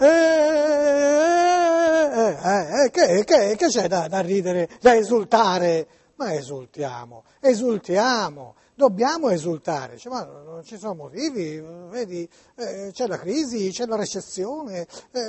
Che c'è da ridere, da esultare? Ma esultiamo, dobbiamo esultare, cioè, ma non ci sono motivi, vedi, c'è la crisi, c'è la recessione,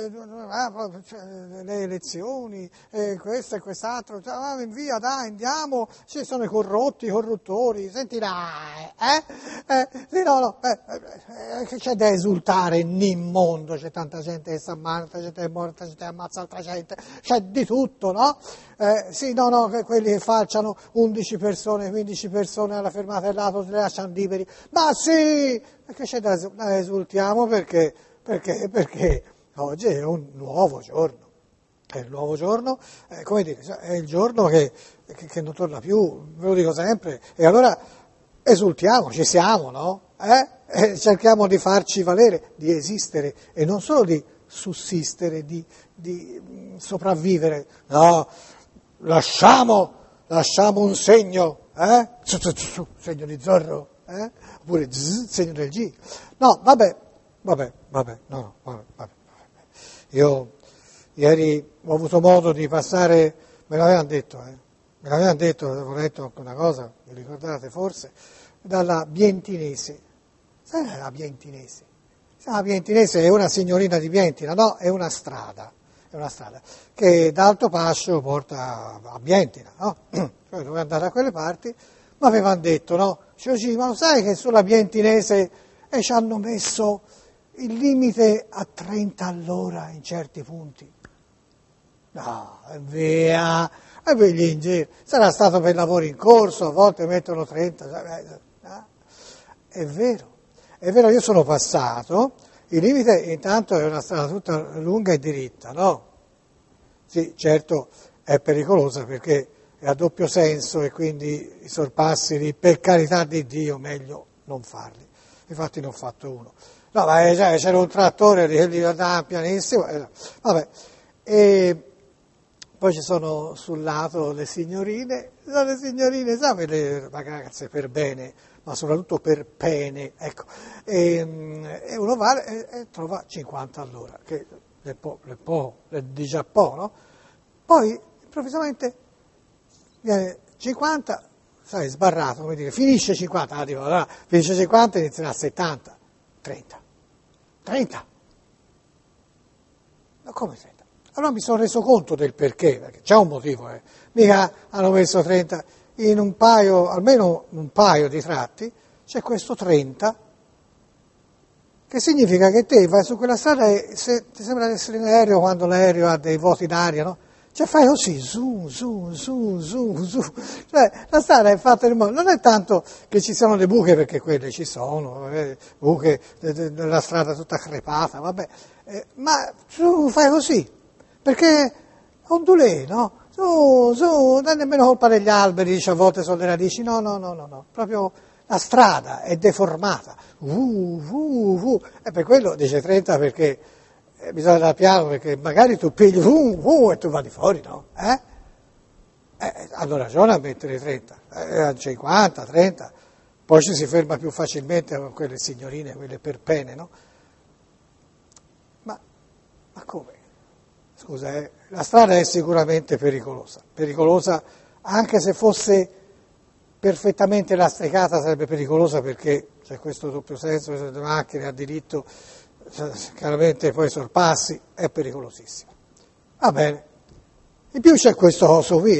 le elezioni, questo e quest'altro, cioè, via dai, andiamo, ci sono i corrotti, i corruttori, senti dai, sì, no, che c'è da esultare in mondo, c'è tanta gente che sta male, tanta gente che è morta, tanta gente che ammazza altra gente, c'è di tutto, no? Sì, no, quelli che falciano 11 persone, 15 persone alla fermata dell'auto, le lasciano liberi, ma sì, perché c'è da esultiamo perché oggi è un nuovo giorno, è il nuovo giorno, come dire, è il giorno che non torna più, ve lo dico sempre, e allora esultiamo, ci siamo, no? Cerchiamo di farci valere, di esistere e non solo di sussistere, di sopravvivere, no? Lasciamo un segno, segno di Zorro, oppure segno del G. No, vabbè. Io ieri ho avuto modo di passare, me l'avevano detto, avevo letto una cosa, vi ricordate forse, dalla Bientinese. Sai la Bientinese? La Bientinese è una signorina di Bientina, no? È una strada che da Altopascio porta a Bientina, no? Cioè dovevo andare da quelle parti, ma avevano detto, no? Cioè, ma lo sai che sulla Bientinese ci hanno messo il limite a 30 all'ora in certi punti? No, via, e poi gli in giro. Sarà stato per lavori in corso, a volte mettono 30, è vero, io sono passato. Il limite intanto è una strada tutta lunga e diritta, no? Sì, certo è pericolosa perché è a doppio senso e quindi i sorpassi lì, per carità di Dio, meglio non farli. Infatti ne ho fatto uno. No, ma c'era un trattore che gli andava pianissimo, vabbè. E poi ci sono sul lato le signorine, sai, le ragazze per bene, ma soprattutto per pene, ecco, e uno va e trova 50 all'ora, che è di già po', no? Poi improvvisamente viene 50, sai, sbarrato, come dire, finisce 50, allora, finisce 50 e inizierà a 70, 30. Ma come 30? Allora mi sono reso conto del perché c'è un motivo, mica hanno messo 30, in almeno un paio di tratti, c'è questo 30, che significa che te vai su quella strada e ti sembra di essere in aereo quando l'aereo ha dei vuoti in aria, no? Cioè fai così, su. Cioè la strada è fatta in modo, non è tanto che ci siano le buche, perché quelle ci sono, buche della strada tutta crepata, vabbè, ma su fai così, perché ondulè, no? Su, non è nemmeno colpa degli alberi, dice a volte sono le radici, no, proprio la strada è deformata, e per quello dice 30 perché bisogna andare piano, perché magari tu pigli e tu vai di fuori, no? Hanno ragione a mettere 30, 50, 30, poi ci si ferma più facilmente con quelle signorine, quelle per pene, no? Ma come? Scusa, la strada è sicuramente pericolosa anche se fosse perfettamente lastricata sarebbe pericolosa perché c'è questo doppio senso, le macchine a diritto, chiaramente poi sorpassi, è pericolosissimo. Va bene. In più c'è questo coso qui,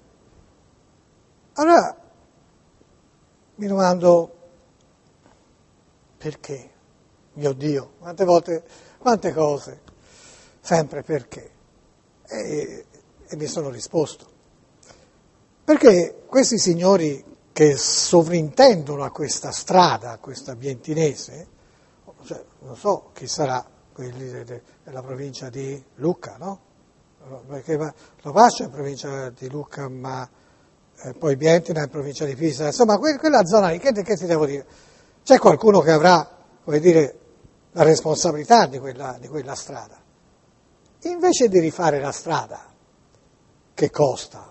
Allora mi domando perché? Mio Dio, quante cose, sempre perché? E mi sono risposto. Perché questi signori che sovrintendono a questa strada, a questa Bientinese, cioè, non so chi sarà, quelli della provincia di Lucca, no? Perché Lopascio è in provincia di Lucca, ma poi Bientina è in provincia di Pisa, insomma quella zona lì, che ti devo dire? C'è qualcuno che avrà, come dire, la responsabilità di quella strada. Invece di rifare la strada, che costa,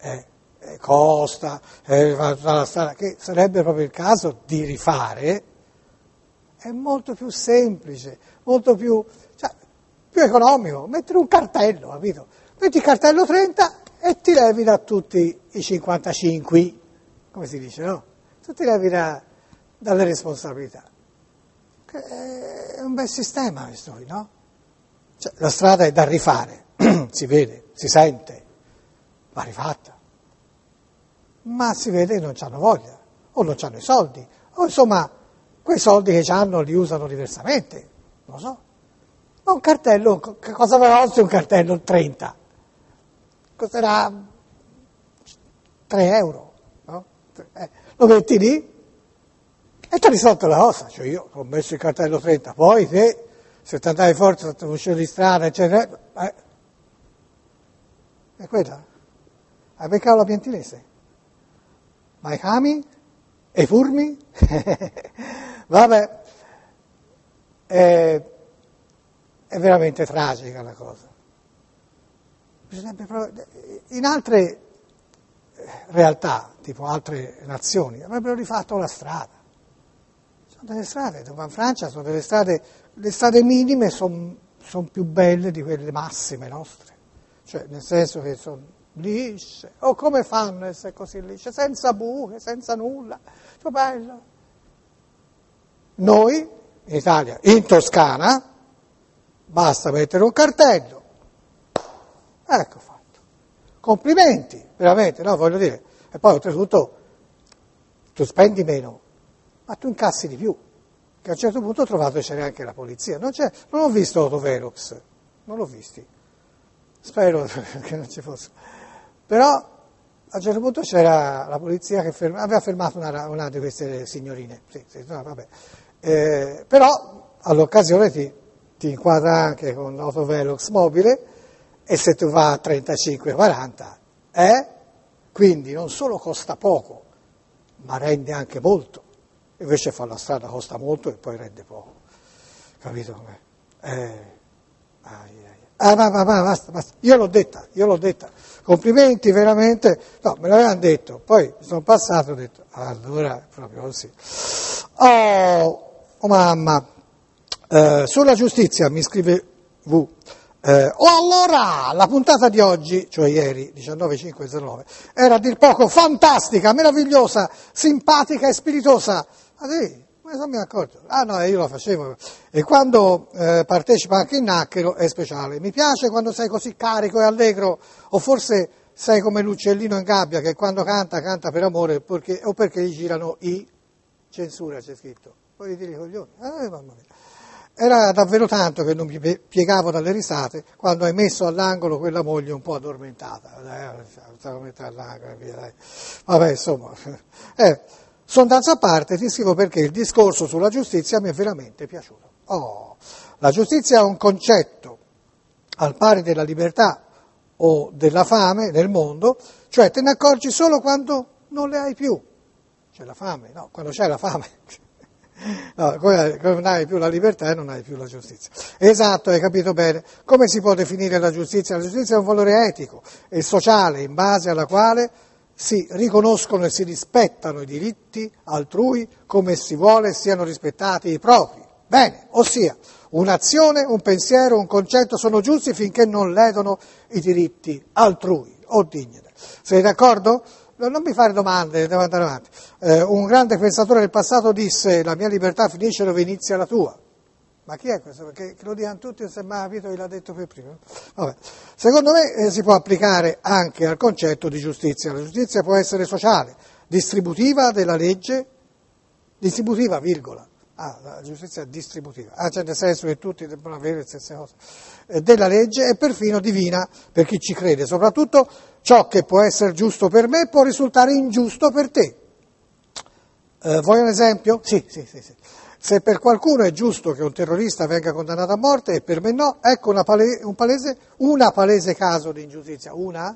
la strada, che sarebbe proprio il caso di rifare, è molto più semplice, molto più, cioè, più economico, mettere un cartello, capito? Metti il cartello 30 e ti levi da tutti i 55, come si dice, no? Tu ti levi dalle responsabilità. È un bel sistema questo qui, no? Cioè, la strada è da rifare, si vede, si sente, va rifatta. Ma si vede che non c'hanno voglia, o non c'hanno i soldi, o insomma, quei soldi che hanno li usano diversamente, non lo so. Ma un cartello, che cosa costa un cartello 30? Costerà 3 euro, no? Lo metti lì e ti ha risolto la cosa. Cioè io ho messo il cartello 30, poi te, se ti andavi forte sotto un uscito di strada, eccetera, è quella. Hai beccato la piantinese? Ma i cami? E i furmi? Vabbè, è veramente tragica la cosa. In altre realtà, tipo altre nazioni, avrebbero rifatto la strada. Sono delle strade, dove in Francia sono delle strade, le strade minime sono più belle di quelle massime nostre. Cioè, nel senso che sono lisce, o come fanno a essere così lisce, senza buche, senza nulla, più bello. Noi, in Italia, in Toscana, basta mettere un cartello, ecco fatto. Complimenti, veramente, no, voglio dire, e poi oltretutto tu spendi meno, ma tu incassi di più, che a un certo punto ho trovato che c'era anche la polizia, non ho visto autovelox, non l'ho visti, spero che non ci fosse. Però a un certo punto c'era la polizia che aveva fermato una di queste signorine, sì, no, vabbè. Però all'occasione ti inquadra anche con l'autovelox mobile e se tu vai a 35-40, quindi non solo costa poco, ma rende anche molto. Invece fare la strada costa molto e poi rende poco. Capito com'è? Basta. Io l'ho detta. Complimenti veramente. No, me l'avevano detto. Poi sono passato e ho detto, allora è proprio così. Oh mamma. Sulla giustizia mi scrive V. Allora, la puntata di oggi, cioè ieri, 19.509, era a dir poco fantastica, meravigliosa, simpatica e spiritosa. Ma non mi accorgo. No, io lo facevo. E quando partecipa anche in Naccaro è speciale. Mi piace quando sei così carico e allegro, o forse sei come l'uccellino in gabbia che quando canta per amore o perché gli girano i... Censura c'è scritto. Poi dire i coglioni. Mamma mia. Era davvero tanto che non mi piegavo dalle risate quando hai messo all'angolo quella moglie un po' addormentata. Stavo mettendo all'angolo, via. Vabbè, insomma. Sondanza a parte, ti scrivo perché il discorso sulla giustizia mi è veramente piaciuto. La giustizia è un concetto al pari della libertà o della fame nel mondo, cioè te ne accorgi solo quando non le hai più. C'è la fame, no, quando c'è la fame. No, come non hai più la libertà e non hai più la giustizia. Esatto, hai capito bene. Come si può definire la giustizia? La giustizia è un valore etico e sociale in base alla quale si riconoscono e si rispettano i diritti altrui come si vuole siano rispettati i propri. Bene, ossia, un'azione, un pensiero, un concetto sono giusti finché non ledono i diritti altrui o dignità. Sei d'accordo? Non mi fare domande, devo andare avanti. Un grande pensatore del passato disse: la mia libertà finisce dove inizia la tua. Ma chi è questo? Perché lo dicono tutti, non si è mai capito chi l'ha detto per primo. Vabbè. Secondo me si può applicare anche al concetto di giustizia. La giustizia può essere sociale, distributiva della legge, distributiva, virgola. La giustizia è distributiva, c'è nel senso che tutti devono avere le stesse cose, della legge e perfino divina per chi ci crede. Soprattutto ciò che può essere giusto per me può risultare ingiusto per te. Vuoi un esempio? Sì. Se per qualcuno è giusto che un terrorista venga condannato a morte e per me no, ecco una palese caso di ingiustizia.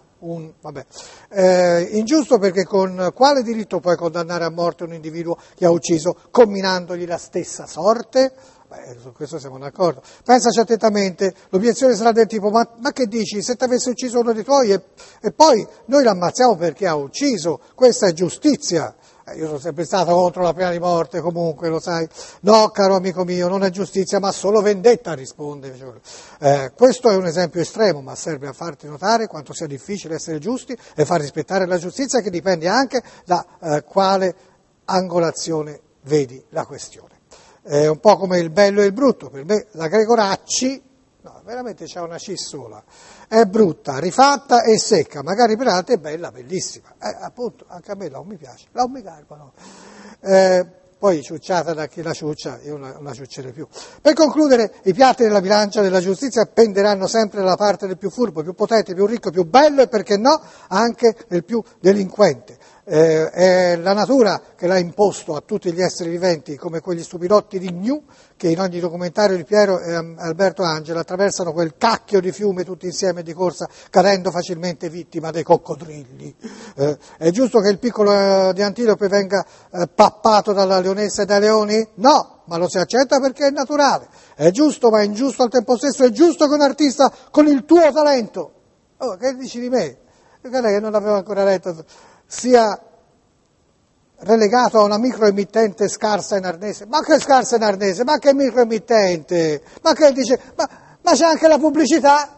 Ingiusto perché con quale diritto puoi condannare a morte un individuo che ha ucciso comminandogli la stessa sorte? Su questo siamo d'accordo. Pensaci attentamente, l'obiezione sarà del tipo, ma che dici, se ti avesse ucciso uno dei tuoi e poi noi l'ammazziamo perché ha ucciso, questa è giustizia. Io sono sempre stato contro la pena di morte, comunque, lo sai. No, caro amico mio, non è giustizia, ma solo vendetta, risponde. Questo è un esempio estremo, ma serve a farti notare quanto sia difficile essere giusti e far rispettare la giustizia, che dipende anche da quale angolazione vedi la questione. È un po' come il bello e il brutto. Per me la Gregoracci, no, veramente c'ha una C sola, è brutta, rifatta e secca, magari per altri è bella, bellissima. Appunto, anche a me non mi piace, non mi garbano. Poi ciucciata da chi la ciuccia, io non la ciuccerei più. Per concludere, i piatti della bilancia della giustizia penderanno sempre dalla parte del più furbo, più potente, più ricco, più bello e, perché no, anche del più delinquente. È la natura che l'ha imposto a tutti gli esseri viventi, come quegli stupidotti di Gnu che in ogni documentario di Piero e Alberto Angela attraversano quel cacchio di fiume tutti insieme di corsa, cadendo facilmente vittima dei coccodrilli. È giusto che il piccolo di Antilope venga pappato dalla leonessa e dai leoni? No, ma lo si accetta perché è naturale. È giusto, ma è ingiusto al tempo stesso. È giusto che un artista con il tuo talento, oh, che dici di me? Guarda che non l'avevo ancora letto, sia relegato a una microemittente scarsa in arnese. Ma che scarsa in arnese? Ma che microemittente? Ma che dice? Ma c'è anche la pubblicità?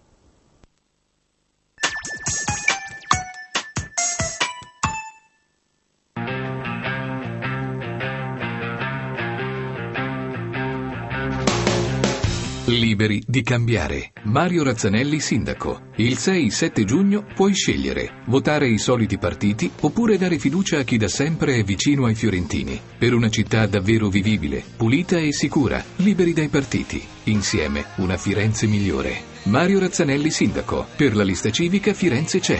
Liberi di cambiare. Mario Razzanelli sindaco. Il 6-7 giugno puoi scegliere: votare i soliti partiti oppure dare fiducia a chi da sempre è vicino ai fiorentini. Per una città davvero vivibile, pulita e sicura, liberi dai partiti. Insieme una Firenze migliore. Mario Razzanelli sindaco. Per la lista civica Firenze c'è.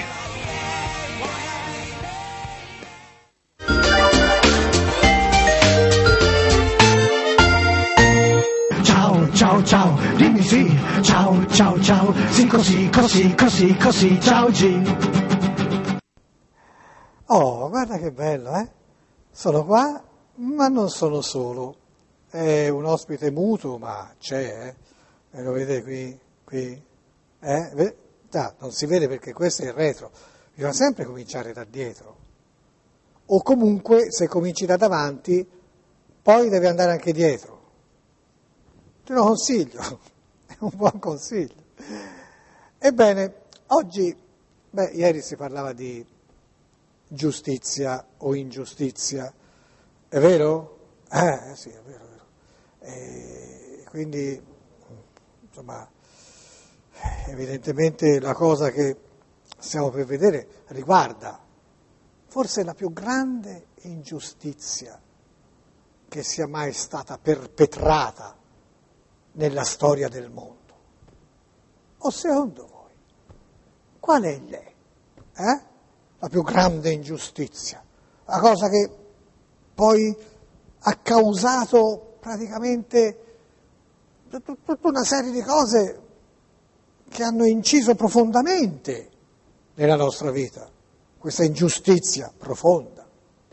Ciao, dimmi sì, ciao, sì così, ciao G. Oh, guarda che bello, eh? Sono qua, ma non sono solo. È un ospite muto, ma c'è, eh? Lo vedete qui? Non si vede perché questo è il retro. Bisogna sempre cominciare da dietro. O comunque, se cominci da davanti, poi devi andare anche dietro. Te lo consiglio, è un buon consiglio. Ebbene, oggi, ieri si parlava di giustizia o ingiustizia, è vero? Sì, è vero. Quindi, insomma, evidentemente la cosa che stiamo per vedere riguarda forse la più grande ingiustizia che sia mai stata perpetrata nella storia del mondo. O secondo voi, qual è lei? La più grande ingiustizia? La cosa che poi ha causato praticamente tutta una serie di cose che hanno inciso profondamente nella nostra vita, questa ingiustizia profonda.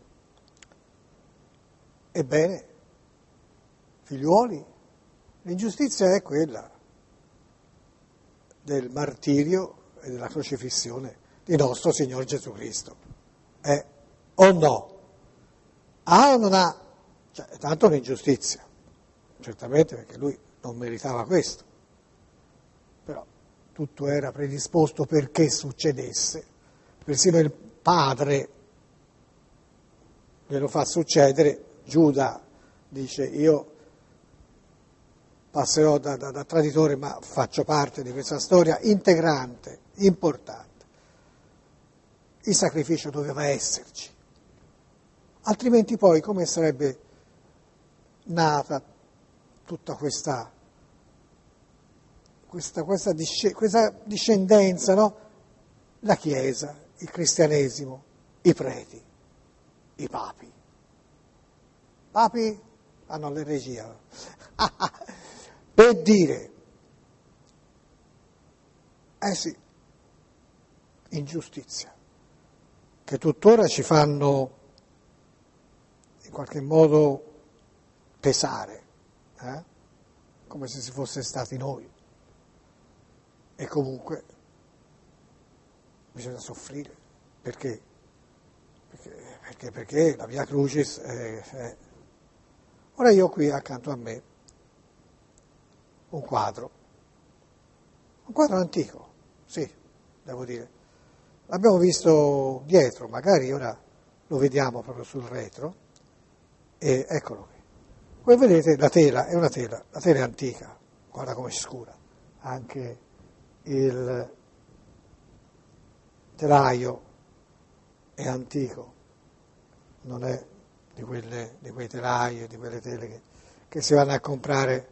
Ebbene, figliuoli, l'ingiustizia è quella del martirio e della crocifissione di nostro Signore Gesù Cristo. O no? Ha o non ha? Cioè, è tanto un'ingiustizia, certamente perché lui non meritava questo, però tutto era predisposto perché succedesse, persino il padre glielo fa succedere. Giuda dice: io passerò da traditore, ma faccio parte di questa storia integrante, importante. Il sacrificio doveva esserci, altrimenti poi come sarebbe nata tutta questa discendenza, no? La Chiesa, il cristianesimo, i preti, i papi. Papi hanno l'eregia. Per dire, sì, ingiustizia, che tuttora ci fanno in qualche modo pesare, come se si fosse stati noi. E comunque bisogna soffrire, perché perché la Via Crucis Ora io ho qui accanto a me un quadro antico, sì, devo dire. L'abbiamo visto dietro, magari ora lo vediamo proprio sul retro, e eccolo qui. Voi vedete la tela è antica, guarda come si scura, anche il telaio è antico, non è di quei telai, di quelle tele che si vanno a comprare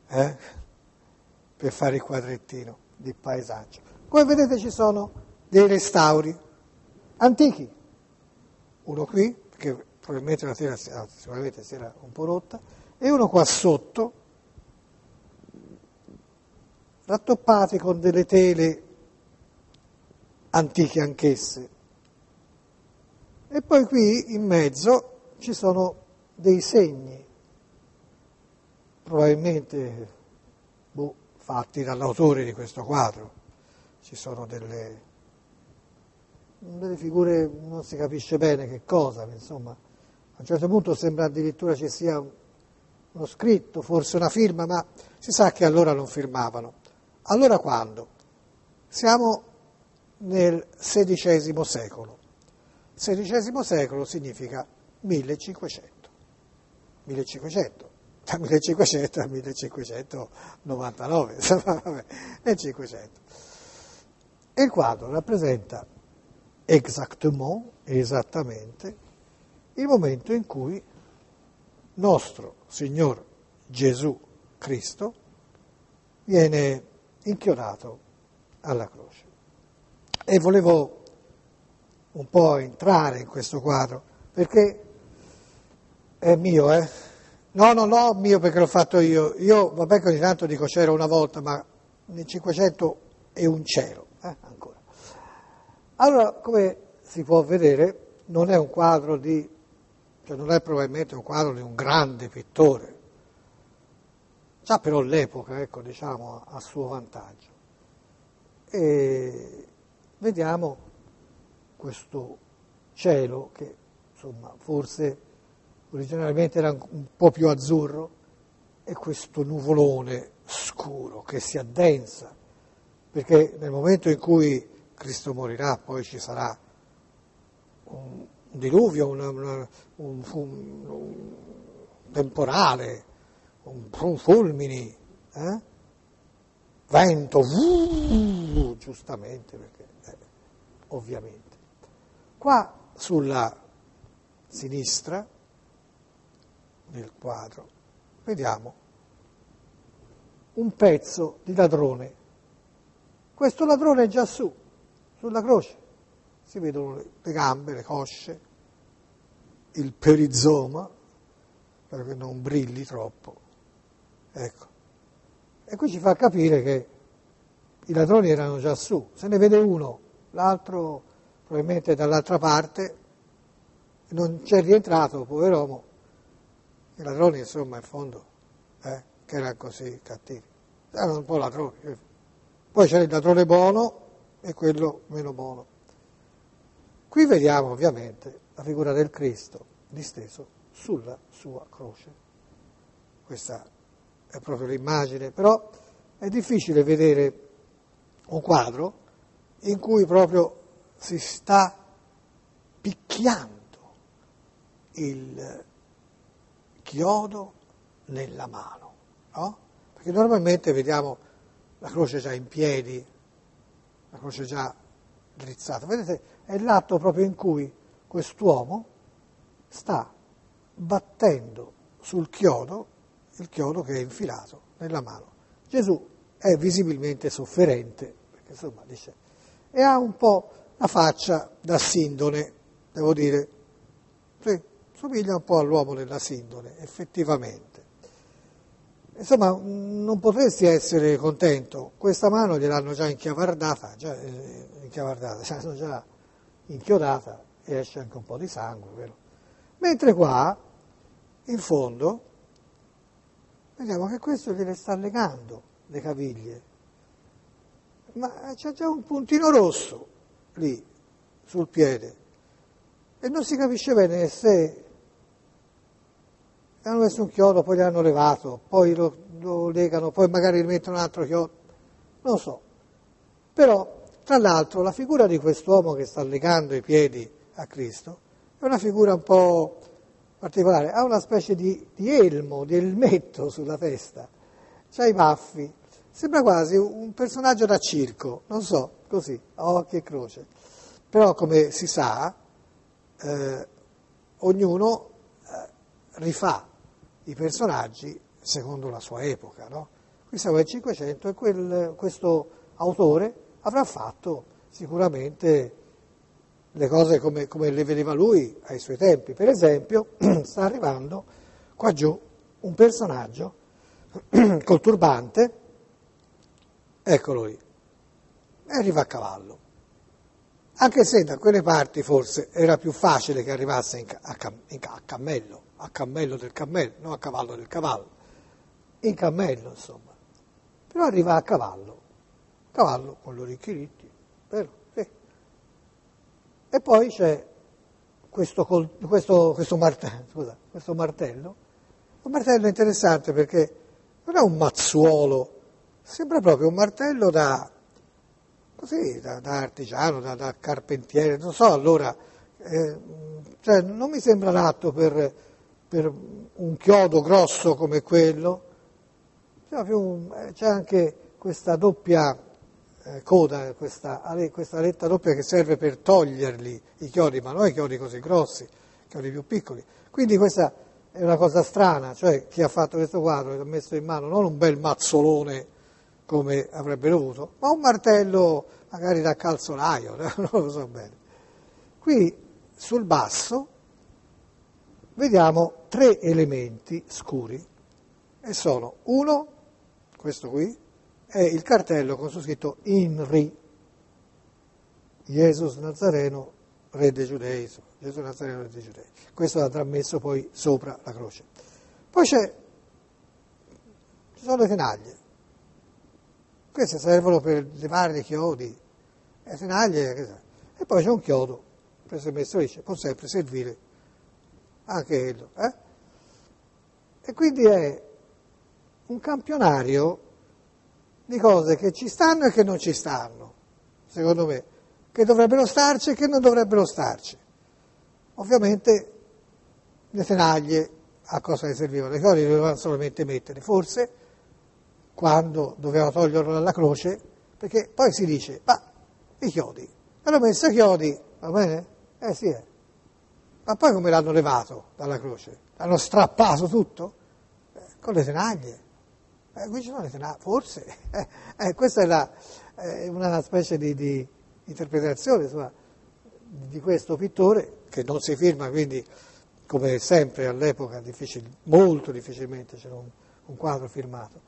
per fare il quadrettino di paesaggio. Come vedete ci sono dei restauri antichi, uno qui, perché probabilmente la tela sicuramente si era un po' rotta, e uno qua sotto, rattoppati con delle tele antiche anch'esse. E poi qui in mezzo ci sono dei segni, probabilmente fatti dall'autore di questo quadro. Ci sono delle figure, non si capisce bene che cosa, insomma, a un certo punto sembra addirittura ci sia uno scritto, forse una firma, ma si sa che allora non firmavano. Allora quando? Siamo nel XVI secolo. XVI secolo significa 1500. 1500, da 1500 al 1599, insomma, vabbè, nel 500. E il quadro rappresenta esattamente, il momento in cui nostro Signor Gesù Cristo viene inchiodato alla croce. E volevo un po' entrare in questo quadro, perché è mio, No, mio perché l'ho fatto io. Io, vabbè che ogni tanto dico c'era una volta, ma nel 500 è un cielo, ancora. Allora, come si può vedere, non è un quadro non è probabilmente un quadro di un grande pittore. Già però l'epoca, diciamo, a suo vantaggio. E vediamo questo cielo che, insomma, forse originariamente era un po' più azzurro, e questo nuvolone scuro che si addensa, perché nel momento in cui Cristo morirà poi ci sarà un diluvio, un temporale, un fulmini, vento, giustamente, perché ovviamente. Qua sulla sinistra del quadro vediamo un pezzo di ladrone. Questo ladrone è già sulla croce, si vedono le gambe, le cosce, il perizoma, spero che non brilli troppo, ecco. E qui ci fa capire che i ladroni erano già su, se ne vede uno, l'altro probabilmente dall'altra parte, non c'è rientrato, pover'uomo. I ladroni, insomma, in fondo, che erano così cattivi, erano un po' ladroni. Poi c'era il ladrone buono e quello meno buono. Qui vediamo ovviamente la figura del Cristo disteso sulla sua croce. Questa è proprio l'immagine, però è difficile vedere un quadro in cui proprio si sta picchiando il chiodo nella mano, no? Perché normalmente vediamo la croce già in piedi, la croce già drizzata. Vedete, è l'atto proprio in cui quest'uomo sta battendo sul chiodo, il chiodo che è infilato nella mano. Gesù è visibilmente sofferente, perché insomma dice, e ha un po' la faccia da Sindone, devo dire, sì, somiglia un po' all'uomo della Sindone, effettivamente. Insomma, non potresti essere contento, questa mano gliel'hanno già inchiavardata, l'hanno già inchiodata e esce anche un po' di sangue, vero? Mentre qua, in fondo, vediamo che questo gliele sta legando le caviglie, ma c'è già un puntino rosso lì sul piede. e non si capisce bene se hanno messo un chiodo, poi l'hanno levato, poi lo legano, poi magari rimettono un altro chiodo, non so. Però, tra l'altro, la figura di quest'uomo che sta legando i piedi a Cristo è una figura un po' particolare, ha una specie di elmo, di elmetto sulla testa, c'ha i baffi, sembra quasi un personaggio da circo, non so, così, a occhi e croce. Però, come si sa, ognuno rifà i personaggi secondo la sua epoca, no? Qui siamo nel 500 e questo autore avrà fatto sicuramente le cose come le vedeva lui ai suoi tempi. Per esempio, sta arrivando qua giù un personaggio col turbante, eccolo lì, e arriva a cavallo. Anche se da quelle parti forse era più facile che arrivasse a cammello del cammello, non a cavallo del cavallo, in cammello insomma. Però arriva a cavallo con gli orecchi ritti, vero? Sì. E poi c'è questo martello. Un martello interessante perché non è un mazzuolo, sembra proprio un martello da artigiano, da carpentiere, non so, allora, cioè non mi sembra adatto per un chiodo grosso come quello, c'è anche questa doppia coda, questa aletta doppia che serve per toglierli i chiodi, ma non i chiodi così grossi, i chiodi più piccoli. Quindi questa è una cosa strana, cioè chi ha fatto questo quadro ha messo in mano non un bel mazzolone come avrebbe dovuto, ma un martello magari da calzolaio, non lo so bene. Qui sul basso vediamo 3 elementi scuri e sono uno, questo qui, è il cartello con su scritto INRI, Jesus Nazareno, re dei Giudei, Gesù Nazareno, re dei Giudei. Questo andrà messo poi sopra la croce. Poi ci sono le tenaglie. Queste servono per levare i chiodi, le tenaglie, e poi c'è un chiodo, per essere messo lì, può sempre servire anche quello. E quindi è un campionario di cose che ci stanno e che non ci stanno, secondo me, che dovrebbero starci e che non dovrebbero starci. Ovviamente le tenaglie a cosa le servivano? Le chiodi le dovevano solamente mettere, forse quando doveva toglierlo dalla croce, perché poi si dice, ma i chiodi, hanno messo i chiodi, va bene? Sì, ma poi come l'hanno levato dalla croce? L'hanno strappato tutto? Con le tenaglie. Qui ci sono le tenaglie, forse. Questa è una specie di interpretazione insomma, di questo pittore, che non si firma, quindi, come sempre all'epoca, molto difficilmente c'era un quadro firmato.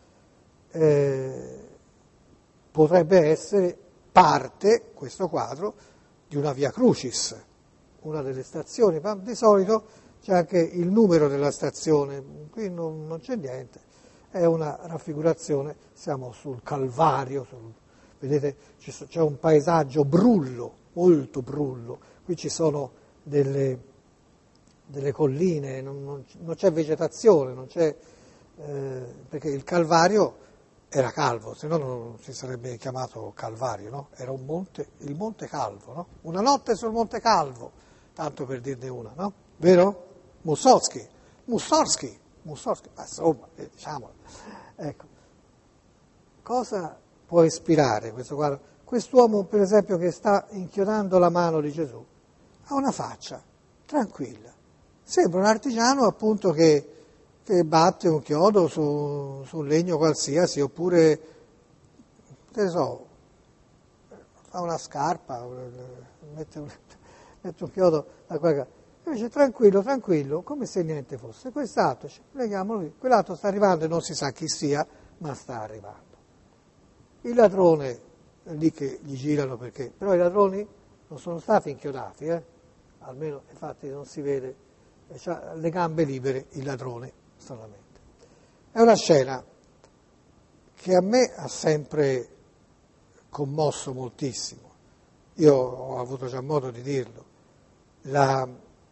Potrebbe essere parte, questo quadro, di una Via Crucis, una delle stazioni, ma di solito c'è anche il numero della stazione, qui non c'è niente, è una raffigurazione, siamo sul Calvario, vedete c'è un paesaggio brullo, molto brullo, qui ci sono delle colline, non c'è vegetazione, non c'è, perché il Calvario era calvo, se no non si sarebbe chiamato Calvario, no? Era un monte, il Monte Calvo, no? Una notte sul Monte Calvo, tanto per dirne una, no? Vero? Mussorgsky, insomma, diciamolo. Ecco, cosa può ispirare questo quadro? Quest'uomo, per esempio, che sta inchiodando la mano di Gesù, ha una faccia tranquilla, sembra un artigiano appunto che batte un chiodo su un legno qualsiasi, oppure, che ne so, fa una scarpa, mette un chiodo da qualche parte. Invece tranquillo, come se niente fosse. Quest'altro, leghiamolo lì, quell'altro sta arrivando e non si sa chi sia, ma sta arrivando. Il ladrone, è lì che gli girano perché, però i ladroni non sono stati inchiodati, almeno infatti non si vede, ha le gambe libere il ladrone solamente. È una scena che a me ha sempre commosso moltissimo. Io ho avuto già modo di dirlo. la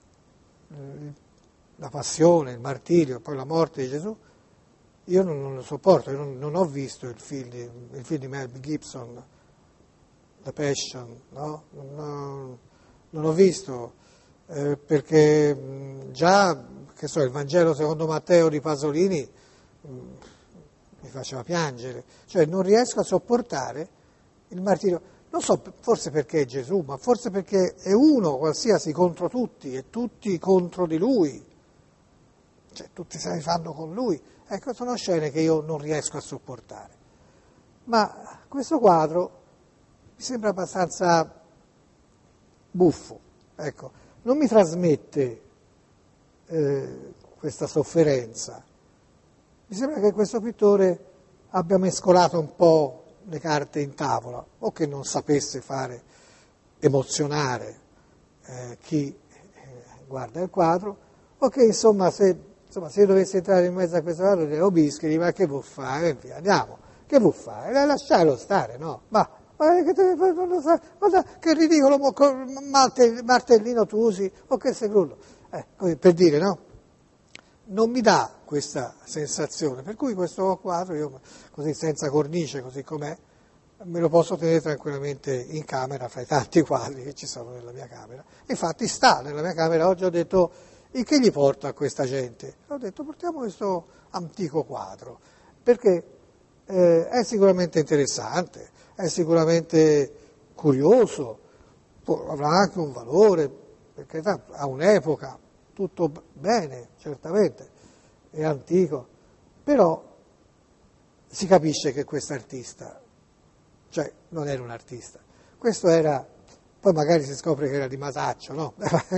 passione, il martirio, poi la morte di Gesù, io non lo sopporto, io non ho visto il film di Mel Gibson, The Passion, no? Non ho visto, perché già, che so, il Vangelo secondo Matteo di Pasolini mi faceva piangere, cioè non riesco a sopportare il martirio, non so, forse perché è Gesù, ma forse perché è uno qualsiasi contro tutti e tutti contro di lui, cioè tutti se ne fanno con lui. Ecco, sono scene che io non riesco a sopportare. Ma questo quadro mi sembra abbastanza buffo, ecco, non mi trasmette questa sofferenza. Mi sembra che questo pittore abbia mescolato un po' le carte in tavola, o che non sapesse fare emozionare chi guarda il quadro, o che insomma se io dovessi entrare in mezzo a questo quadro direi: oh Bischeri, ma che vuol fare? Andiamo, che vuol fare? Lasciarlo stare, no? Ma guarda che ridicolo, martellino tu usi, o che segrullo. Per dire, no? Non mi dà questa sensazione, per cui questo quadro io, così senza cornice, così com'è, me lo posso tenere tranquillamente in camera fra i tanti quadri che ci sono nella mia camera. Infatti sta nella mia camera. Oggi ho detto: il che gli porta a questa gente? Ho detto: portiamo questo antico quadro, perché è sicuramente interessante, è sicuramente curioso, avrà anche un valore, perché ha un'epoca, tutto bene, certamente, è antico, però si capisce che quest'artista, cioè non era un artista, questo era, poi magari si scopre che era di Masaccio, no?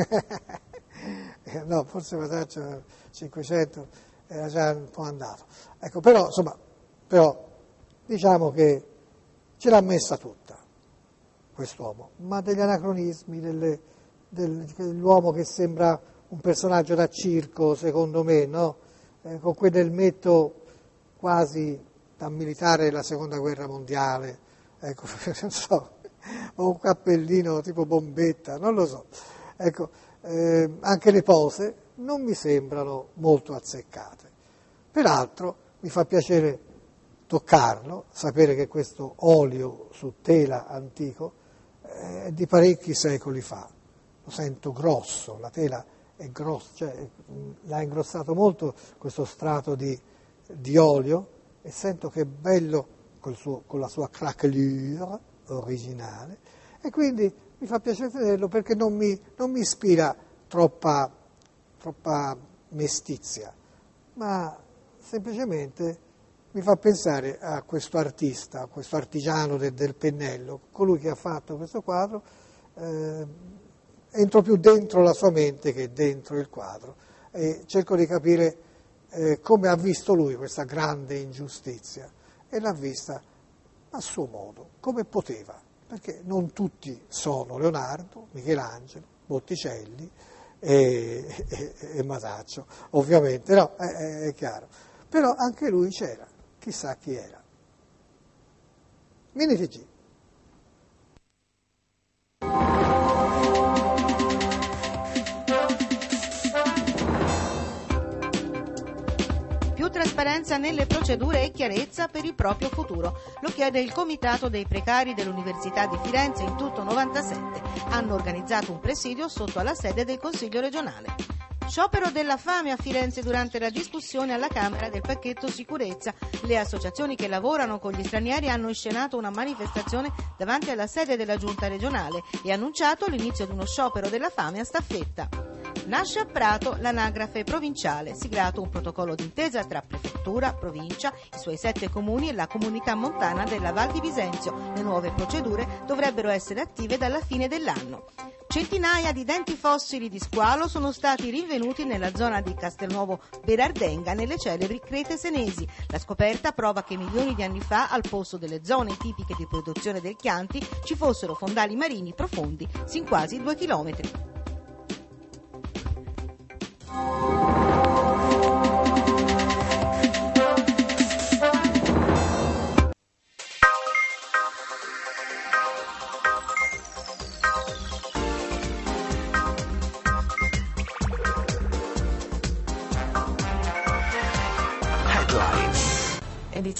No, forse Masaccio 500 era già un po' andato, ecco, però diciamo che ce l'ha messa tutta quest'uomo, ma degli anacronismi, dell'uomo che sembra un personaggio da circo, secondo me, no? Con quell'elmetto quasi da militare della seconda guerra mondiale, ecco, non so, o un cappellino tipo bombetta, non lo so. Ecco, anche le pose non mi sembrano molto azzeccate. Peraltro mi fa piacere toccarlo, sapere che questo olio su tela antico è di parecchi secoli fa. Lo sento grosso, la tela è grossa, cioè l'ha ingrossato molto questo strato di olio, e sento che è bello con la sua craquelure originale, e quindi mi fa piacere tenerlo, perché non mi ispira troppa mestizia, ma semplicemente mi fa pensare a questo artista, a questo artigiano del pennello, colui che ha fatto questo quadro. Entro più dentro la sua mente che dentro il quadro, e cerco di capire come ha visto lui questa grande ingiustizia, e l'ha vista a suo modo, come poteva, perché non tutti sono Leonardo, Michelangelo, Botticelli e Masaccio, ovviamente, no, è chiaro, però anche lui c'era, chissà chi era. Mini TG. Più trasparenza nelle procedure e chiarezza per il proprio futuro. Lo chiede il Comitato dei Precari dell'Università di Firenze. In tutto 97 hanno organizzato un presidio sotto alla sede del Consiglio regionale. Sciopero della fame a Firenze durante la discussione alla Camera del pacchetto sicurezza. Le associazioni che lavorano con gli stranieri hanno inscenato una manifestazione davanti alla sede della Giunta regionale e annunciato l'inizio di uno sciopero della fame a staffetta. Nasce a Prato l'anagrafe provinciale, siglato un protocollo d'intesa tra prefettura, provincia, i suoi 7 comuni e la comunità montana della Val di Bisenzio. Le nuove procedure dovrebbero essere attive dalla fine dell'anno. Centinaia di denti fossili di squalo sono stati rinvenuti nella zona di Castelnuovo Berardenga, nelle celebri crete senesi. La scoperta prova che milioni di anni fa, al posto delle zone tipiche di produzione del Chianti, ci fossero fondali marini profondi sin quasi 2 chilometri.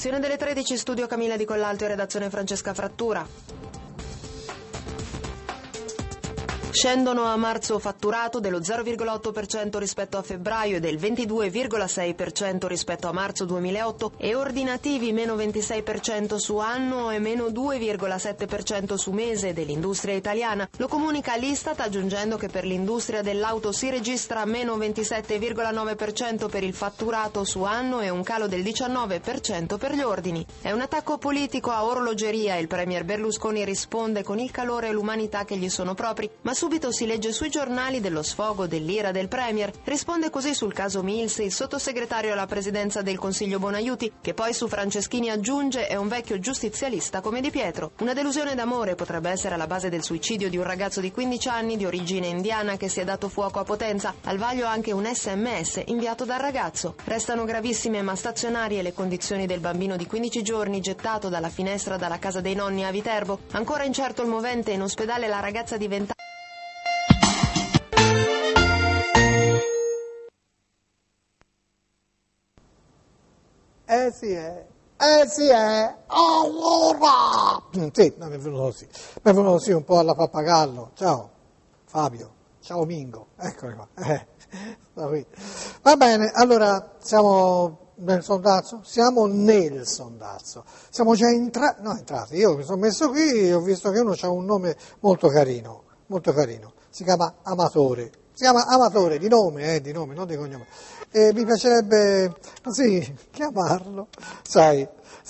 Edizione delle 13, studio Camilla Di Collalto e redazione Francesca Frattura. Scendono a marzo fatturato dello 0,8% rispetto a febbraio e del 22,6% rispetto a marzo 2008 e ordinativi meno 26% su anno e meno 2,7% su mese dell'industria italiana. Lo comunica l'Istat aggiungendo che per l'industria dell'auto si registra meno 27,9% per il fatturato su anno e un calo del 19% per gli ordini. È un attacco politico a orologeria e il premier Berlusconi risponde con il calore e l'umanità che gli sono propri, ma subito si legge sui giornali dello sfogo dell'ira del premier. Risponde così sul caso Mills il sottosegretario alla presidenza del Consiglio Bonaiuti, che poi su Franceschini aggiunge è un vecchio giustizialista come Di Pietro. Una delusione d'amore potrebbe essere alla base del suicidio di un ragazzo di 15 anni di origine indiana che si è dato fuoco a Potenza, al vaglio anche un SMS inviato dal ragazzo. Restano gravissime ma stazionarie le condizioni del bambino di 15 giorni gettato dalla finestra dalla casa dei nonni a Viterbo. Ancora incerto il movente, in ospedale la ragazza di 20 anni. Sì, allora! Sì, no, mi è venuto sì un po' alla pappagallo. Ciao, Fabio. Ciao, Mingo. Eccoli qua. Sto qui. Va bene, allora, siamo nel sondazzo? Siamo nel sondazzo. Siamo già entrati. Io mi sono messo qui e ho visto che uno ha un nome molto carino. Si chiama Amatore. Di nome, non di cognome. E mi piacerebbe, così, chiamarlo. Sai?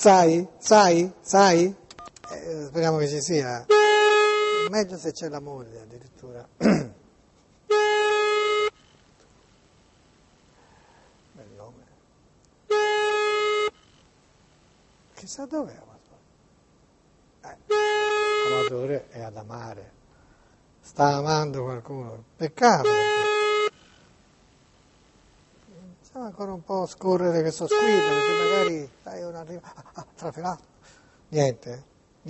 Speriamo che ci sia. Meglio se c'è la moglie, addirittura. Bel nome. Chissà dov'è Amatore. Amatore è ad amare. Sta amando qualcuno. Peccato. Facciamo ancora un po' scorrere questo squillo, perché magari sai una trafelato. Niente,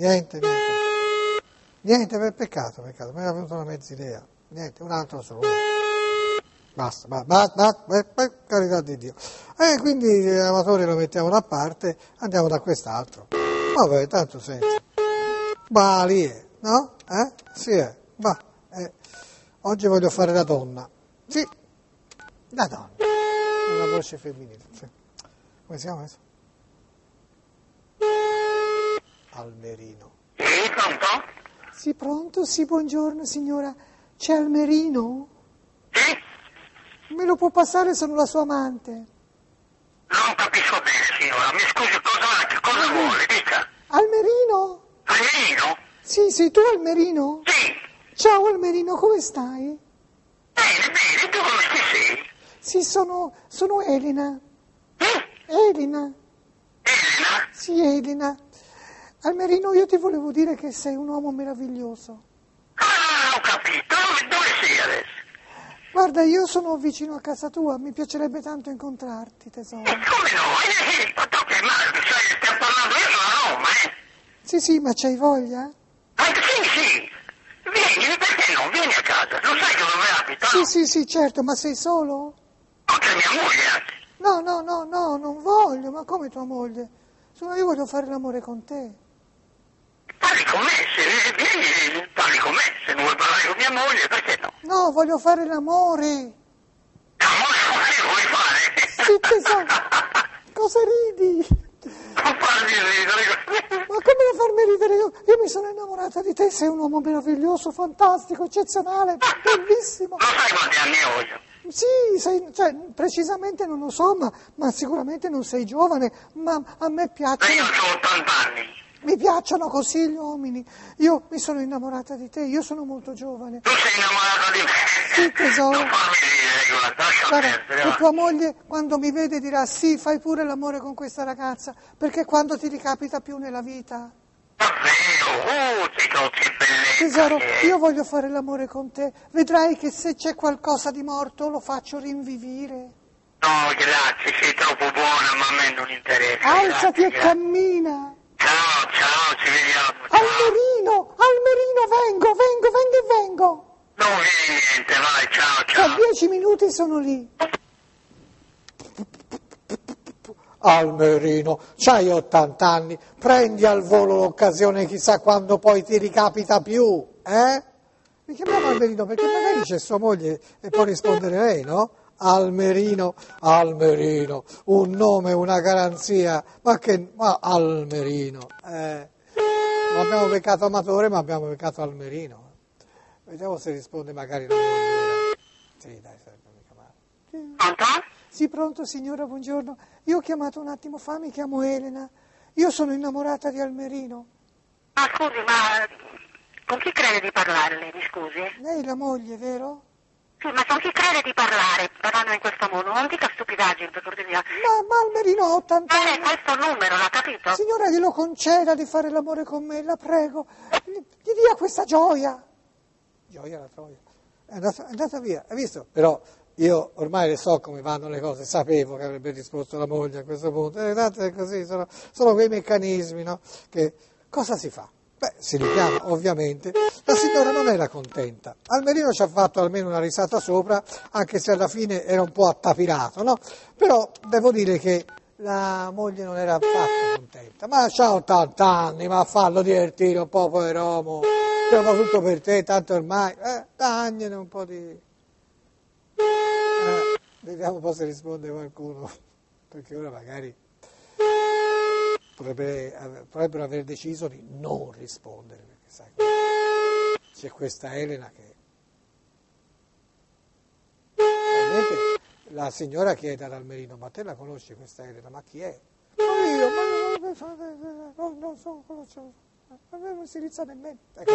peccato, mi era venuta una mezza idea. Niente, un altro solo. Basta, carità di Dio. Quindi Amatore lo mettiamo da parte, andiamo da quest'altro. Vabbè, tanto senza. Lì è, no? Sì è. Oggi voglio fare la donna. Sì, la donna. Una voce femminile. Sì. Come si chiama adesso? Almerino. Pronto? Sì, pronto? Sì, buongiorno signora. C'è Almerino? Sì? Me lo può passare, sono la sua amante. Non capisco bene, signora. Mi scusi, cosa vuole? Dica. Almerino? Almerino? Sì, tu Almerino? Sì. Ciao Almerino, come stai? Bene, tu come sei? Sì, sono Elena. Elena? Sì, Elena. Almerino, io ti volevo dire che sei un uomo meraviglioso. Ho capito. Dove sei adesso? Guarda, io sono vicino a casa tua, mi piacerebbe tanto incontrarti, tesoro. Come no? Stiamo parlando io sono a Roma, Sì, ma c'hai voglia? Sì. Vieni, perché no? Vieni a casa. Lo sai dove abito? Sì, certo, ma sei solo? No, c'è mia moglie anche. No, non voglio, ma come tua moglie? Io voglio fare l'amore con te. Parli con me, vieni, parli con me. Se non vuoi parlare con mia moglie, perché no? No, voglio fare l'amore. L'amore con me vuoi fare? Sì, tesoro. Cosa ridi? Non farmi ridere. Ma come da farmi ridere? Io mi sono innamorata di te, sei un uomo meraviglioso, fantastico, eccezionale, bellissimo. Lo sai quanti anni ho io? Sì, precisamente non lo so, ma sicuramente non sei giovane, ma a me piacciono. Io ho 80 anni. Mi piacciono così gli uomini. Io mi sono innamorata di te, io sono molto giovane. Tu sei innamorata di me? Sì, tesoro. Non farmi ridere, lascia perdere. E tua moglie quando mi vede dirà sì, fai pure l'amore con questa ragazza, perché quando ti ricapita più nella vita. Davvero? Sei bellezza. Tesoro, io voglio fare l'amore con te. Vedrai che se c'è qualcosa di morto lo faccio rinvivire. No, grazie, sei troppo buona, ma a me non interessa. Alzati grazie, e cammina. Ciao, ci vediamo. Almerino, vengo. Non vieni niente, vai, ciao. Tra 10 minuti sono lì. Almerino, c'hai 80 anni, prendi al volo l'occasione, chissà quando poi ti ricapita più, eh? Mi chiamiamo Almerino perché magari c'è sua moglie e può rispondere lei, no? Almerino, Almerino, un nome, una garanzia, ma Almerino, non abbiamo beccato Amatore, ma abbiamo beccato Almerino. Vediamo se risponde magari la moglie. Sì, dai, sarebbe mica male. Pronto? Sì, pronto signora, buongiorno. Io ho chiamato un attimo fa, mi chiamo Elena. Io sono innamorata di Almerino. Ah, scusi, ma con chi crede di parlare lei, mi scusi? Lei la moglie, vero? Sì, ma con chi crede di parlare, parlando in questo modo? Non dica stupidaggini, per cortesia. Ma Almerino ha 80 Ma lei anni. questo numero, l'ha capito? Signora, glielo conceda di fare l'amore con me, la prego. Gli dia questa gioia. Gioia la troia. È andata via, hai visto? Però io ormai le so come vanno le cose, sapevo che avrebbe risposto la moglie a questo punto. Tanto è così, sono quei meccanismi, no? Che cosa si fa? Beh, si richiama, ovviamente. La signora non era contenta. Almerino ci ha fatto almeno una risata sopra, anche se alla fine era un po' attapirato, no? Però devo dire che la moglie non era affatto contenta. Ma c'ha 80 anni, ma fallo divertire un po', poveromo. Facciamo tutto per te, tanto ormai, dagliene un po' di... vediamo un po' se risponde qualcuno, perché ora magari potrebbero aver deciso di non rispondere, perché sai, c'è questa Elena che... Ovviamente la signora chiede ad Almerino, ma te la conosci questa Elena? Ma chi è? Io, ma non so, non si rizza nemmeno. Ecco.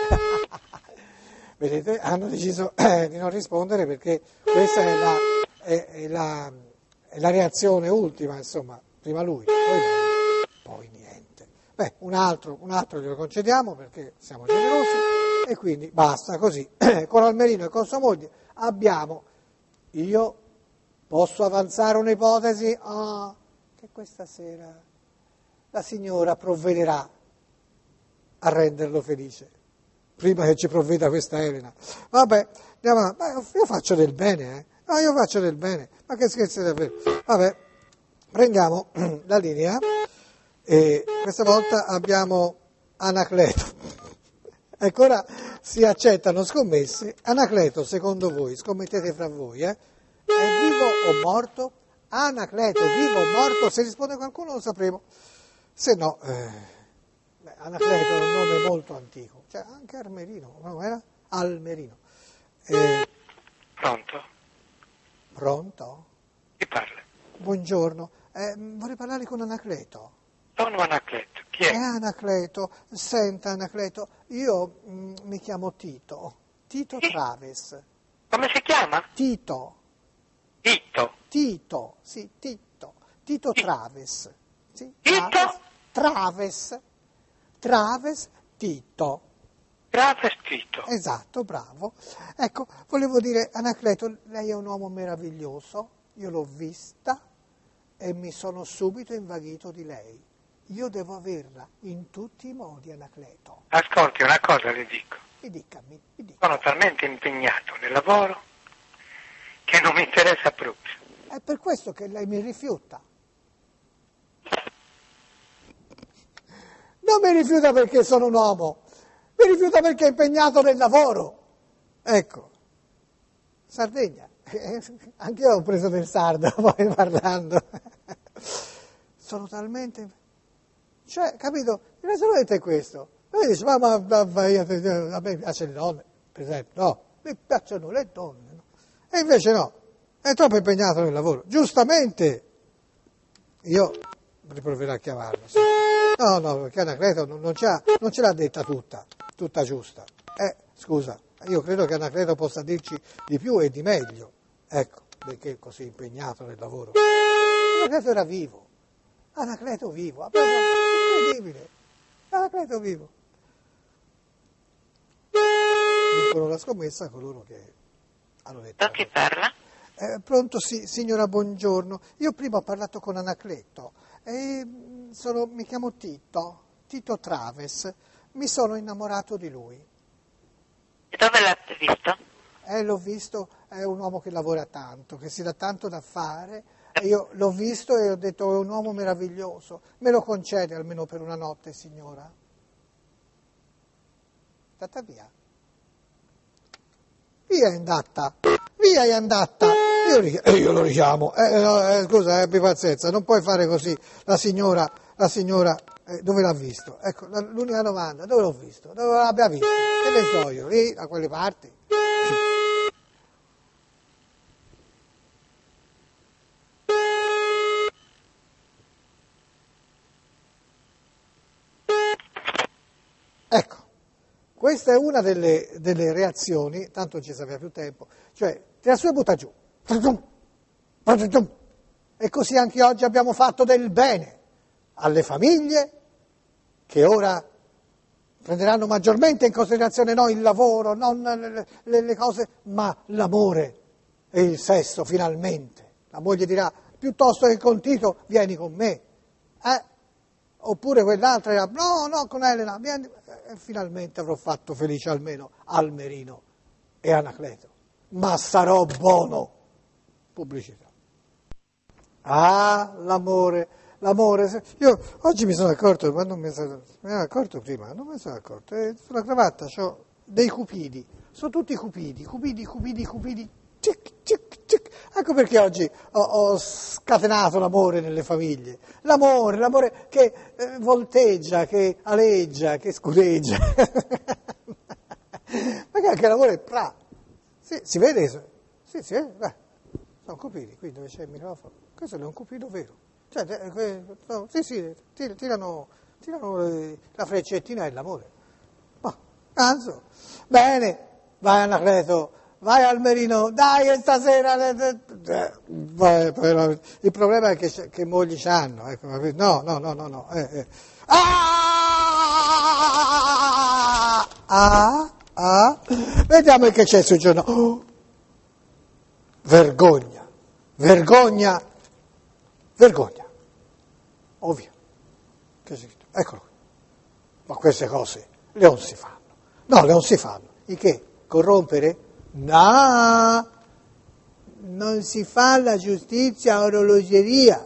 Vedete, hanno deciso di non rispondere perché questa è la reazione ultima, insomma, prima lui, poi niente. Beh, un altro glielo concediamo perché siamo generosi e quindi basta così. Con Almerino e con sua moglie io posso avanzare un'ipotesi, che questa sera la signora provvederà a renderlo felice, prima che ci provveda questa Elena. Vabbè, andiamo, io faccio del bene, No, io faccio del bene, ma che scherzi davvero. Vabbè, prendiamo la linea e questa volta abbiamo Anacleto. Ancora si accettano scommesse. Anacleto, secondo voi, scommettete fra voi, è vivo o morto? Anacleto, vivo o morto? Se risponde qualcuno lo sapremo, se no... Anacleto è un nome molto antico, cioè anche Almerino, no, era? Almerino. Pronto? Pronto? Chi parla? Buongiorno, vorrei parlare con Anacleto. Sono Anacleto, chi è? Anacleto, senta Anacleto, io mi chiamo Tito Traves. Come si chiama? Tito, sì, Tito Traves. Sì, Tito? Traves Tito. Traves Tito. Esatto, bravo. Ecco, volevo dire, Anacleto, lei è un uomo meraviglioso, io l'ho vista e mi sono subito invaghito di lei. Io devo averla in tutti i modi, Anacleto. Ascolti, una cosa le dico. Mi dica. Sono talmente impegnato nel lavoro che non mi interessa proprio. È per questo che lei mi rifiuta. Non mi rifiuta perché sono un uomo, mi rifiuta perché è impegnato nel lavoro. Ecco, Sardegna, anche io ho preso del sardo poi parlando. Sono talmente... Cioè, capito? Il ragionamento è questo. Lui dice, ma a me piacciono le donne, per esempio. No, mi piacciono le donne. No? E invece no, è troppo impegnato nel lavoro. Giustamente, io riproverò a chiamarlo. Sì. No, perché Anacleto non ce l'ha detta tutta giusta. Scusa, io credo che Anacleto possa dirci di più e di meglio. Ecco, perché è così impegnato nel lavoro. Anacleto era vivo. Anacleto vivo. Incredibile. Anacleto vivo. Vincono la scommessa coloro che hanno detto. Chi parla? Pronto, sì, signora, buongiorno. Io prima ho parlato con Anacleto. Mi chiamo Tito Traves, mi sono innamorato di lui. E dove l'avete visto? L'ho visto, è un uomo che lavora tanto, che si dà tanto da fare, E io l'ho visto e ho detto: è un uomo meraviglioso, me lo concede almeno per una notte, signora? È andata via. Via è andata. Io lo richiamo. Scusa, abbi pazienza, non puoi fare così. La signora, dove l'ha visto? Ecco, l'unica domanda, dove l'ho visto? Dove l'abbia visto? Che ne so io, lì, da quelle parti? Ecco, questa è una delle reazioni, tanto non ci sapeva più tempo, cioè tira su e butta giù. E così anche oggi abbiamo fatto del bene alle famiglie che ora prenderanno maggiormente in considerazione non il lavoro, non le cose, ma l'amore e il sesso finalmente. La moglie dirà: piuttosto che con Tito vieni con me. Oppure quell'altra dirà: no, con Elena, vieni. Finalmente avrò fatto felice almeno Almerino e Anacleto. Ma sarò buono. Pubblicità. L'amore. Io oggi mi sono accorto, ma non mi ero accorto prima, non mi sono accorto. Sulla cravatta ho dei cupidi, sono tutti cupidi. Tic, tic, tic. Ecco perché oggi ho scatenato l'amore nelle famiglie. L'amore che volteggia, che aleggia, che scureggia. Perché anche l'amore è Sì, si vede? Sì, sono cupidi, qui dove c'è il microfono. Questo è un cupido vero. Cioè, tirano la freccettina dell'amore. Anzo, bene, vai Anacleto. Vai Almerino, dai stasera. Il problema è che mogli c'hanno. Ecco. No. Vediamo che c'è sul giorno. Vergogna. Ovvio. Che c'è scritto? Eccolo qui. Ma queste cose le non si fanno. No, le non si fanno. Il che? Corrompere? No, non si fa la giustizia a orologeria,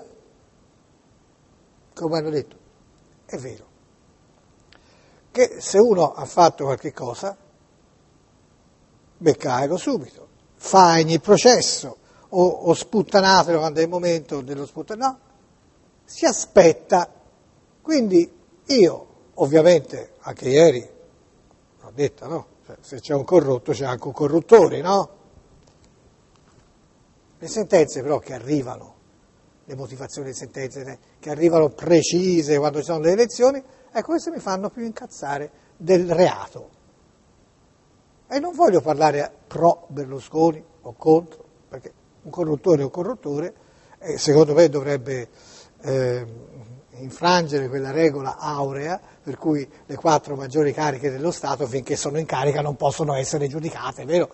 come hanno detto. È vero che se uno ha fatto qualche cosa, beccatelo subito, fagli il processo o sputtanatelo quando è il momento dello sputtanato. No, si aspetta. Quindi io, ovviamente, anche ieri l'ho detto, no? Se c'è un corrotto c'è anche un corruttore, no? Le sentenze però che arrivano, le motivazioni delle sentenze che arrivano precise quando ci sono le elezioni, queste mi fanno più incazzare del reato. E non voglio parlare pro Berlusconi o contro, perché un corruttore è un corruttore, e secondo me dovrebbe infrangere quella regola aurea per cui le 4 maggiori cariche dello Stato finché sono in carica non possono essere giudicate, vero?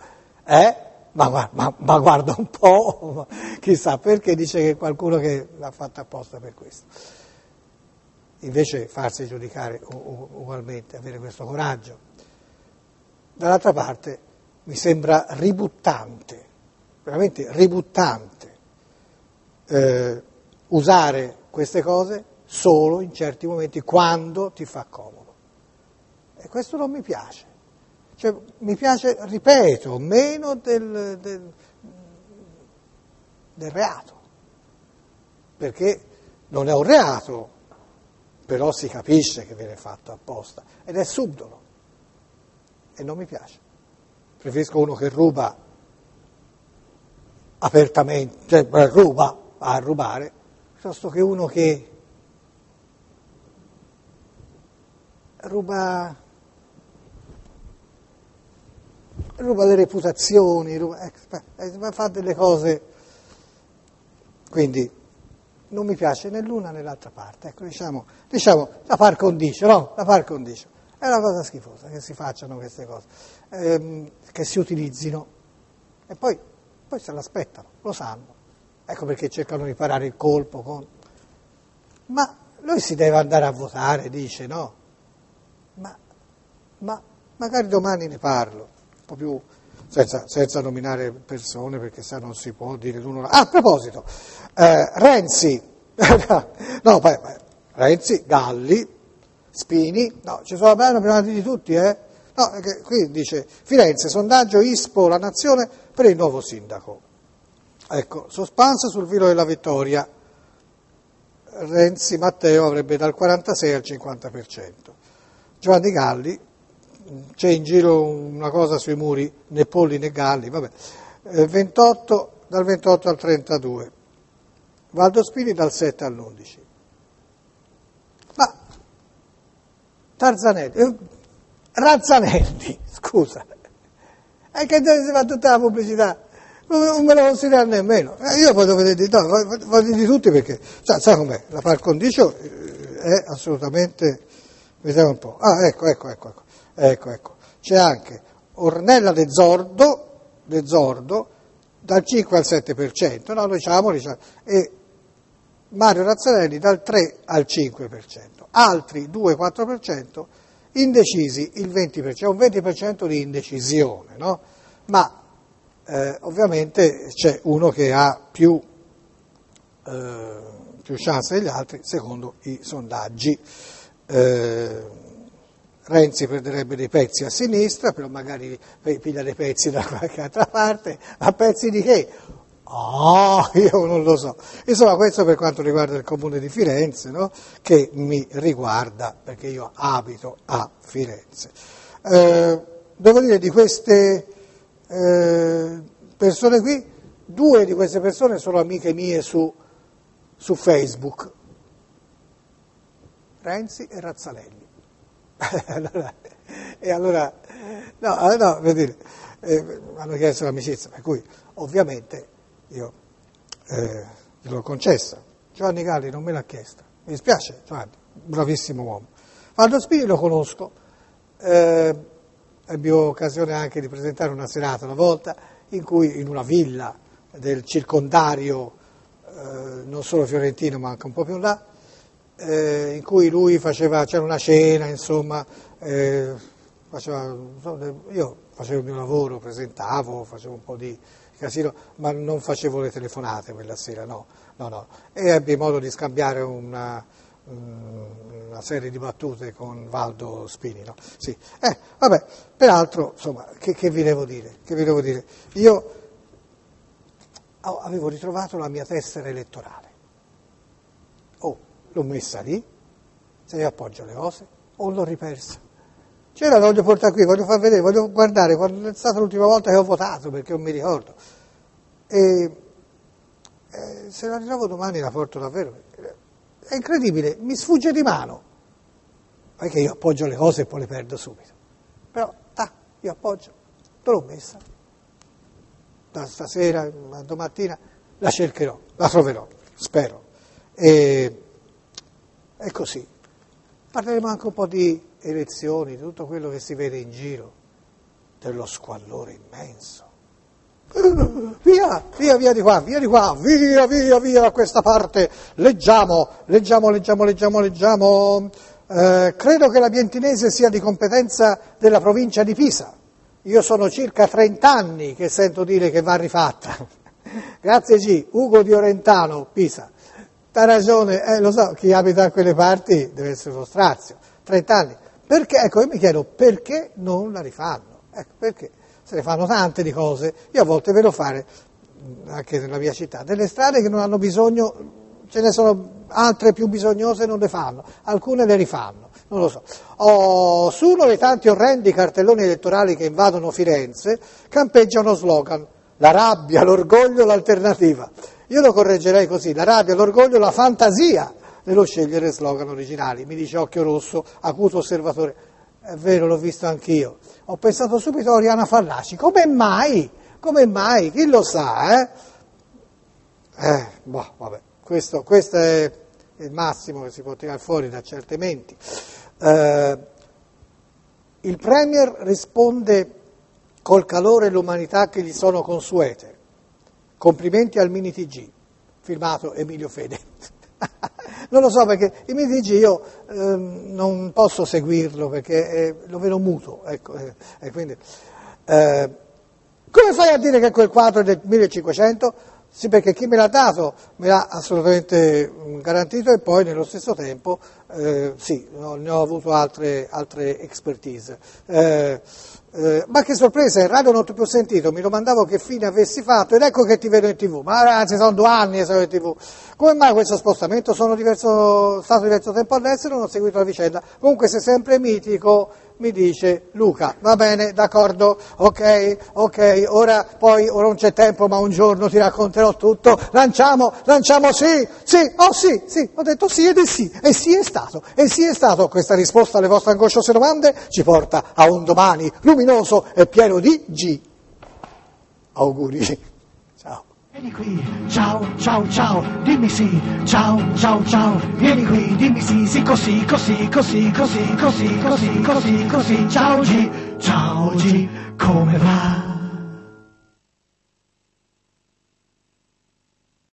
Ma guarda un po', chissà perché dice che qualcuno che l'ha fatta apposta per questo. Invece farsi giudicare ugualmente, avere questo coraggio. Dall'altra parte mi sembra ributtante, veramente ributtante, usare queste cose solo in certi momenti quando ti fa comodo. E questo non mi piace. Cioè, mi piace, ripeto, meno del reato. Perché non è un reato, però si capisce che viene fatto apposta. Ed è subdolo. E non mi piace. Preferisco uno che ruba apertamente, ruba a rubare, piuttosto che uno che ruba le reputazioni, fa delle cose, quindi non mi piace né l'una né l'altra parte, ecco, diciamo la par condicio, no? La par condicio. È una cosa schifosa che si facciano queste cose, che si utilizzino e poi se l'aspettano, lo sanno, ecco perché cercano di parare il colpo ma lui si deve andare a votare, dice, no? Ma magari domani ne parlo, un po' più senza nominare persone, perché sa non si può dire l'uno. A proposito, Renzi, no, Renzi, Galli, Spini, no, ci sono prima di tutti, No, qui dice Firenze, sondaggio ISPO, la Nazione per il nuovo sindaco. Ecco, suspense sul filo della vittoria. Renzi Matteo avrebbe dal 46 al 50%. Giovanni Galli, c'è in giro una cosa sui muri, né polli né galli, vabbè, dal 28 al 32. Valdo Spini dal 7 all'11. Ma Razzanelli, scusa, è che si fa tutta la pubblicità, non me lo considero nemmeno. Io poi devo dire, no, voglio di tutti perché, sai com'è, la par condicio è assolutamente, vediamo un po', ecco, c'è anche Ornella De Zordo dal 5 al 7%, no, diciamo, e Mario Razzanelli dal 3 al 5%, altri 2-4%, indecisi il 20%, un 20% di indecisione, no? Ma ovviamente c'è uno che ha più chance degli altri secondo i sondaggi. Renzi perderebbe dei pezzi a sinistra, però magari piglia dei pezzi da qualche altra parte, ma pezzi di che? Io non lo so. Insomma, questo per quanto riguarda il comune di Firenze, no? Che mi riguarda, perché io abito a Firenze. Devo dire di queste persone qui, 2 di queste persone sono amiche mie su Facebook, Renzi e Razzanelli. allora no, per dire, hanno chiesto l'amicizia, per cui ovviamente io gliel'ho concessa. Giovanni Galli non me l'ha chiesta, mi dispiace, Giovanni, bravissimo uomo. Valdo Spini lo conosco, ebbi occasione anche di presentare una serata una volta in cui in una villa del circondario, non solo fiorentino ma anche un po' più là, in cui lui c'era una cena, insomma, io facevo il mio lavoro, presentavo, facevo un po' di casino, ma non facevo le telefonate quella sera, no. E ebbi modo di scambiare una serie di battute con Valdo Spini, no? Sì. Vabbè, peraltro, insomma, che vi devo dire? Io avevo ritrovato la mia tessera elettorale. L'ho messa lì, se io appoggio le cose, o l'ho ripersa. La voglio portare qui, voglio far vedere, voglio guardare quando è stata l'ultima volta che ho votato, perché non mi ricordo. E se la ritrovo domani la porto davvero. È incredibile, mi sfugge di mano. Perché io appoggio le cose e poi le perdo subito. Però, io appoggio, te l'ho messa. Da stasera a domattina la cercherò, la troverò, spero. E così. Parleremo anche un po' di elezioni, di tutto quello che si vede in giro, dello squallore immenso. Via di qua, via da questa parte. Leggiamo. Credo che la Bientinese sia di competenza della provincia di Pisa. Io sono circa 30 anni che sento dire che va rifatta. Grazie G. Ugo di Orentano, Pisa. T'ha ragione, lo so, chi abita a quelle parti deve essere uno strazio. 30 anni. Perché? Ecco, io mi chiedo perché non la rifanno. Ecco, perché? Se ne fanno tante di cose. Io a volte vedo fare, anche nella mia città, delle strade che non hanno bisogno, ce ne sono altre più bisognose e non le fanno. Alcune le rifanno, non lo so. Su uno dei tanti orrendi cartelloni elettorali che invadono Firenze campeggia uno slogan: la rabbia, l'orgoglio, l'alternativa. Io lo correggerei così: la rabbia, l'orgoglio, la fantasia nello scegliere slogan originali. Mi dice Occhio Rosso, acuto osservatore. È vero, l'ho visto anch'io. Ho pensato subito a Oriana Fallaci. Come mai? Chi lo sa, vabbè. Questo è il massimo che si può tirare fuori da certe menti. Il Premier risponde col calore e l'umanità che gli sono consuete. Complimenti al Mini TG, firmato Emilio Fede. Non lo so, perché il Mini TG io non posso seguirlo perché lo vedo muto, ecco, e quindi Come fai a dire che quel quadro è del 1500? Sì, perché chi me l'ha dato me l'ha assolutamente garantito e poi nello stesso tempo, sì, ne ho avuto altre expertise. Ma che sorpresa, in radio non ti ho più sentito, mi domandavo che fine avessi fatto ed ecco che ti vedo in TV, ma anzi sono 2 anni che sono in TV. Come mai questo spostamento? Sono stato diverso tempo all'estero, non ho seguito la vicenda, comunque sei sempre mitico, mi dice Luca. Va bene, d'accordo, ok, ora non c'è tempo, ma un giorno ti racconterò tutto, lanciamo, sì, ho detto sì ed è sì, e sì è stato, questa risposta alle vostre angosciose domande ci porta a un domani luminoso e pieno di G. Auguri, ciao. Vieni qui, ciao, dimmi sì, ciao, vieni qui, dimmi sì, così, ciao G, come va?